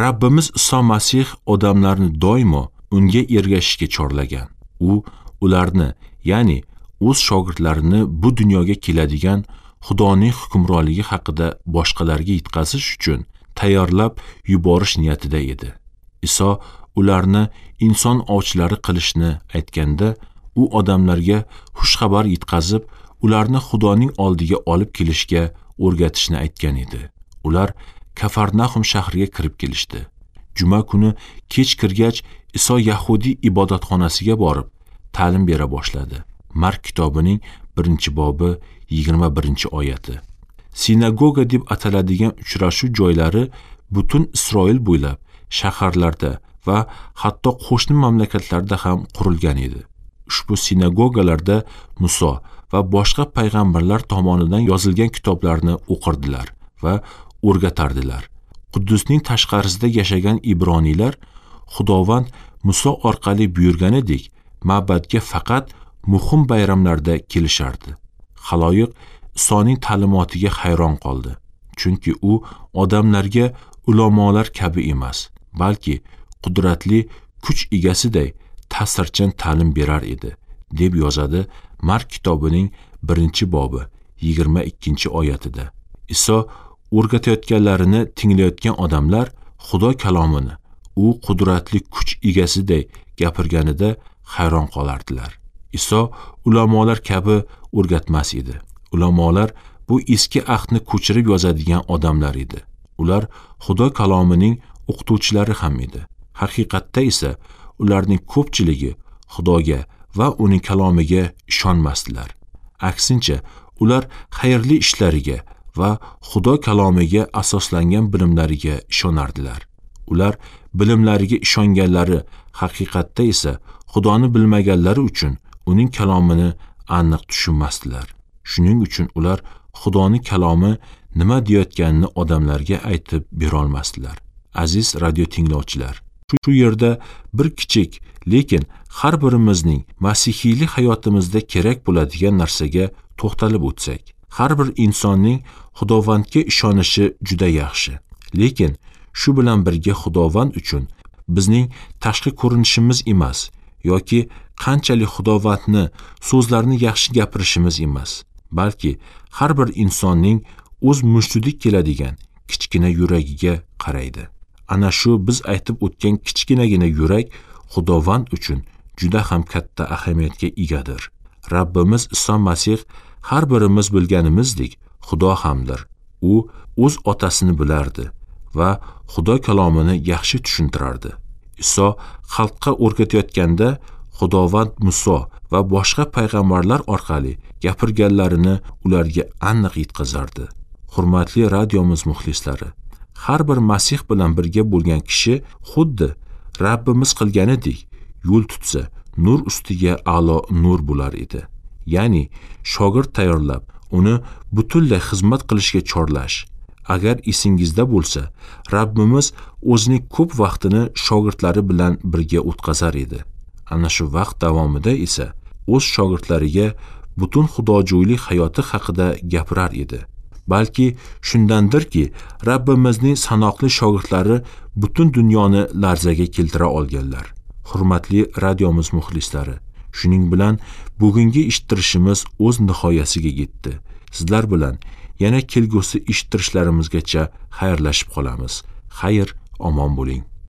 Rabbimiz Iso Masih odamlarni doimo unga ergashishga chorlagan. U ularni, ya'ni o'z shogirdlarini bu dunyoga keladigan Xudoning hukmronligi haqida boshqalarga yetkazish uchun tayyorlab yuborish niyatida edi. Iso ularni inson ovchilari qilishni aytganda, u odamlarga xushxabar yetkazib, ularni Xudoning oldiga olib kelishga o'rgatishni aytgan edi. Ular Kafarnaxum shahriga kirib kelishdi. Juma kuni kech kirgach, Iso Yahudiy ibodatxonasiga borib, ta'lim bera boshladi. Mark kitobining 1-bobi 21-oyati. Sinagoga deb ataladigan uchrashuv joylari butun Isroil bo'ylab shaharlarda va hatto qo'shni mamlakatlarda ham qurilgan edi. Ushbu sinagogalarda Muso va boshqa payg'ambarlar tomonidan yozilgan kitoblarni o'qirdilar va o'rgatardilar. Quddusning tashqarisida yashagan ibroniylar Xudovand Muso orqali buyurganidek ma'badga faqat muhim bayramlarda kelishardi. Xaloyiq Isoning ta'limotiga hayron qoldi. Chunki u odamlarga ulamolar kabi emas, balki qudratli kuch egasiday ta'sirchan ta'lim berar edi, deb yozadi Mark kitobining 1-bobi 22-oyatida. Iso o'rgatayotganlarini tinglayotgan odamlar Xudo kalomini u qudratli kuch egasiday gapirganida hayron qolardilar. Iso ulamolar kabi o'rgatmas edi. Ulamolar bu eski ahdni ko'chirib yozadigan odamlar edi. Ular Xudo kalomining o'qituvchilari ham edi. Haqiqatda esa ularning ko'pchiligi Xudoga va uning kalomiga ishonmasdilar. Aksincha, ular xayrli ishlariga va Xudo kalomiga asoslangan bilimlariga ishonardilar. Ular bilimlariga ishonganlari haqiqatda esa Xudoni bilmaganlari uchun uning kalomini aniq tushunmasdilar. Shuning uchun ular Xudoning kalomi nima deyotganini odamlarga aytib bera olmasdilar. Aziz radio tinglovchilar, shu yerda bir kichik, lekin har birimizning masihiylik hayotimizda kerak bo'ladigan narsaga to'xtalib o'tsak. Har bir insonning Xudovandga ishonishi juda yaxshi. Lekin shu bilan birga Xudovand uchun bizning tashqi ko'rinishimiz emas yoki qanchalik Xudovandni so'zlarini yaxshi gapirishimiz emas, balki har bir insonning o'z mushtudik keladigan kichkina yuragiga qaraydi. Ana shu biz aytib o'tgan kichkinagina yurak Xudovand uchun juda ham katta ahamiyatga egadir. Rabbimiz Iso Masih har birimiz bilganimizdek Xudo hamdir. U o'z otasini bilardi va Xudo kalomini yaxshi tushuntirardi. Iso xalqqa o'rgatayotganda Xudovand Muso va boshqa payg'ambarlar orqali gapirganlarini ularga aniq yetkazardi. Hurmatli radiomiz muxlislari, har bir Masih bilan birga bo'lgan kishi xuddi Rabbimiz qilganidek yo'l tutsa, nur ustiga a'lo nur bo'lar edi. Ya'ni shogird tayyorlab, uni butunlay xizmat qilishga chorlash. Agar esingizda bo'lsa, Rabbimiz o'zining ko'p vaqtini shogirdlari bilan birga o'tkazar edi. Ana shu vaqt davomida esa o'z shogirdlariga butun xudojo'ylik hayoti haqida gapirar edi. Balki shundandirki, Rabbimizning sanoqli shogirdlari butun dunyoni larzaga keltira olganlar. Hurmatli radiomiz muxlislari, shuning bilan bugungi eshittirishimiz o'z nihoyasiga yetdi. Sizlar bilan yana kelgusi eshittirishlarimizgacha xayrlashib qolamiz. Xayr, omon bo'ling.